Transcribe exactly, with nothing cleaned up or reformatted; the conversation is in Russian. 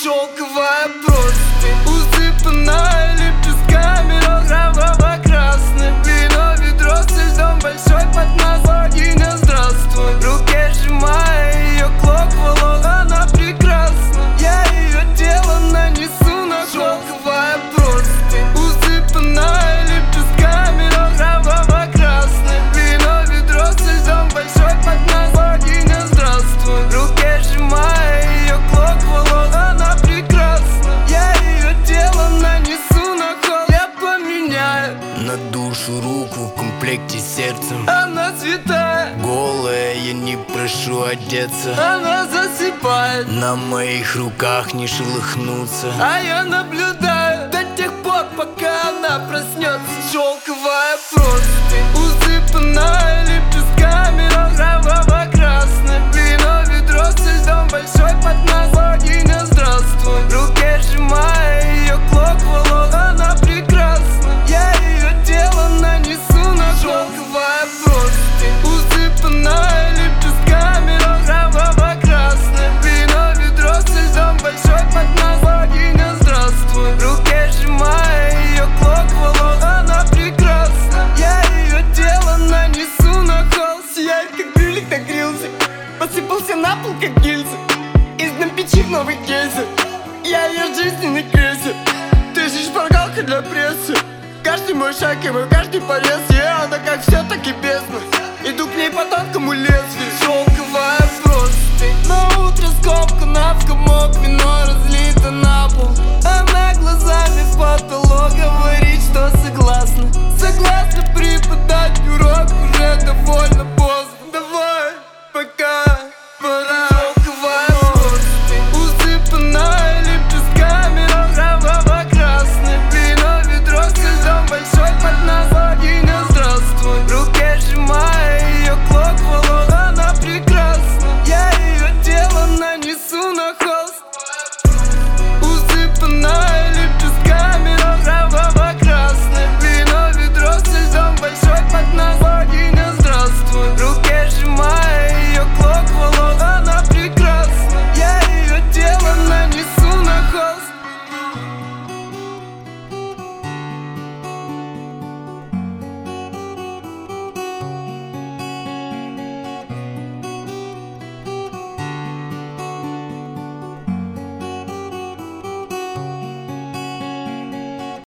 Шелковая простынь, усыпанная лепестками роз кроваво-красным. Вино, ведро со льдом, большой поднос, богиня, здравствуй. В руке сжимая ее клок волос, она прекрасна. Я ее тело нанесу на холст. Шелковая простынь, усыпанная лепестками роз кроваво-красным. Вино, ведро со льдом, большой поднос, богиня, здравствуй. В руке сжимая ее клок волос, она прекрасна. Я ее тело нанесу на холст. Я поменяю на душу руку в комплекте с сердцем. Она святая, голая, я не прошу одеться. она засыпает, на моих руках не шелохнуться. а я наблюдаю до тех пор, пока она проснется. Шелковая простынь, усыпанная лепестками роз кроваво-красным. Вино, ведро со льдом, большой поднос, богиня, здравствуй. В руке сжимая ее клок волос, она прекрасна. Я ее тело нанесу на холст. Шелковая простынь, усыпанная лепестками роз кроваво-красным. Вино, ведро со льдом, большой поднос, богиня, здравствуй. В руке сжимая ее клок волос, она прекрасна. Я ее тело нанесу на холст. Сияет как брюлик на грилзе, посыпался на пол как гильза. Из дна печи в новый кейсы, я ее жизненный крейсер. Ты же шпаргалка для прессы. Каждый мой шаг и мой каждый порез, и она как все, так и бездна. Иду к ней по тонкому лезвию. Шелковая простынь, на утро скомкана в комок.